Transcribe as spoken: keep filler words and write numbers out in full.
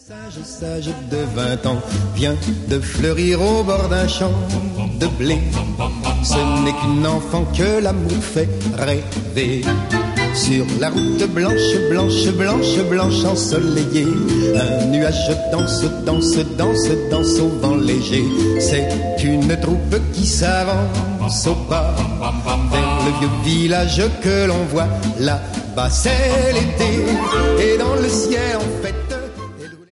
Sage, sage de vingt ans vient de fleurir au bord d'un champ de blé. Ce n'est qu'une enfant que l'amour fait rêver. Sur la route blanche, blanche, blanche, blanche ensoleillée, un nuage danse, danse, danse, danse au vent léger. C'est une troupe qui s'avance au pas vers le vieux village que l'on voit là-bas. C'est l'été et dans le ciel en fait